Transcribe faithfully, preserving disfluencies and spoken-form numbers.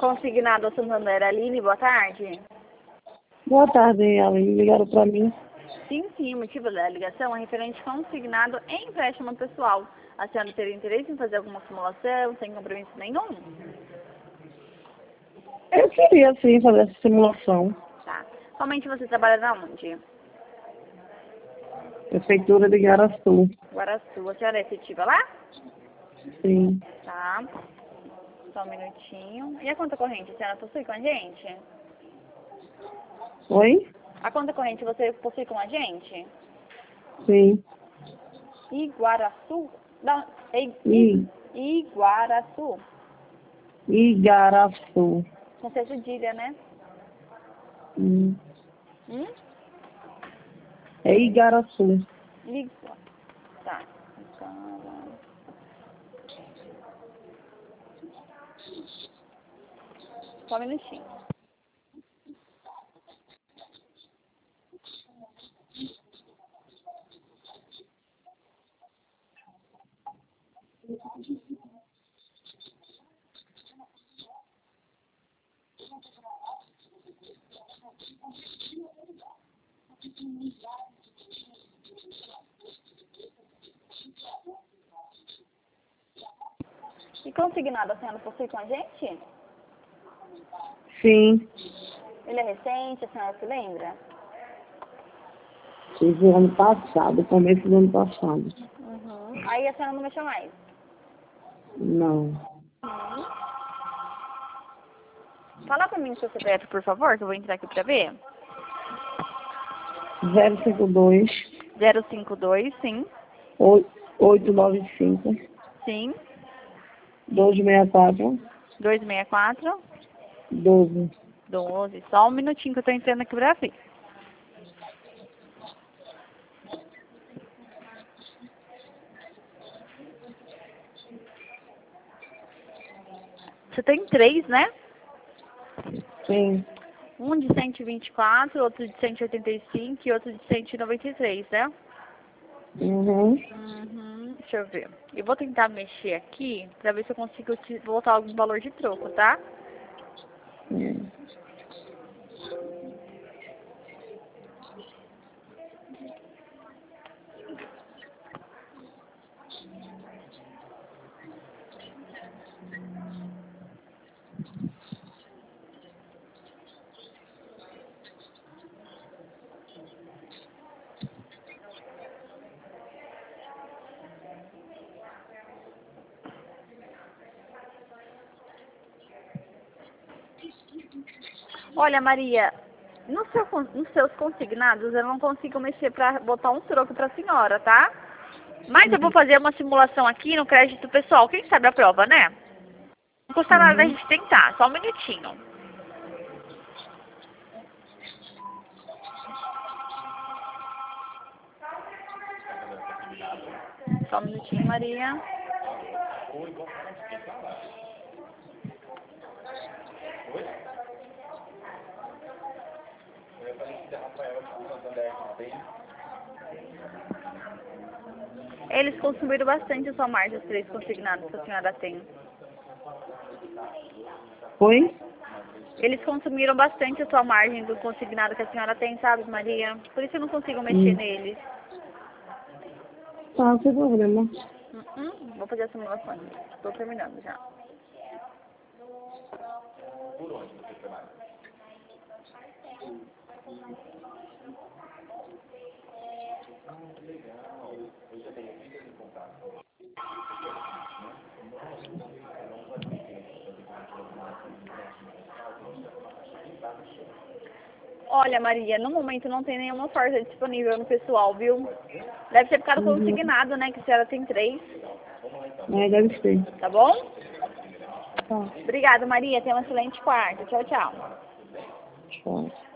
Consignado Santander, Aline, boa tarde. Boa tarde, Aline. Ligaram para mim. Sim, sim, o motivo da ligação é referente consignado em empréstimo pessoal. A senhora teria interesse em fazer alguma simulação sem compromisso nenhum? Eu queria, sim, fazer essa simulação. Tá. Somente você trabalha na onde? Prefeitura de Igaraçu. Guaraçu. A senhora é efetiva lá? Sim. Tá. Só um minutinho. E a conta corrente, a senhora possui com a gente? Oi? A conta corrente você possui com a gente? Sim. Iguaraçu? Da, I, I. Iguaraçu. Igaraçu. Com C cedilha, né? Hum. Hum? É Igaraçu. Igua. Tá. Igara. Só um minutinho. E consignado a senhora possui com a gente? Sim. Ele é recente, a senhora se lembra? Tive o ano passado, começo do ano passado. Uhum. Aí a senhora não mexeu mais? Não. Uhum. Fala pra mim o seu C P F, por favor, que eu vou entrar aqui pra ver. zero cinco dois, zero cinco dois, sim. oito nove cinco, Sim. dois seis quatro, dois seis quatro, doze. doze. Só um minutinho que eu tô entrando aqui pra ver. Você tem três, né? Sim. Um de cento e vinte e quatro, outro de cento e oitenta e cinco e outro de cento e noventa e três, né? Uhum. Uhum. Deixa eu ver. Eu vou tentar mexer aqui pra ver se eu consigo te voltar algum valor de troco, tá? Hum. Olha, Maria, no seu, con- nos seus consignados eu não consigo mexer pra botar um troco pra senhora, tá? Mas eu vou fazer uma simulação aqui no crédito pessoal. Quem sabe a prova, né? Não custa nada da Uhum. gente tentar. Só um minutinho. Só um minutinho, Maria. Eles consumiram bastante a sua margem, os três consignados que a senhora tem. Oi? Eles consumiram bastante a sua margem do consignado que a senhora tem, sabe, Maria? Por isso eu não consigo mexer Hum. neles. Tá, sem problema. Hum, hum, vou fazer a simulação. Estou terminando já. Olha, Maria, no momento não tem nenhuma oferta disponível no pessoal, viu? Deve ter ficado Uhum. consignado, né? Que a senhora tem três, É, deve ser. tá bom? Tá. Obrigada, Maria. Tenha um excelente quarto. Tchau, tchau. Tchau.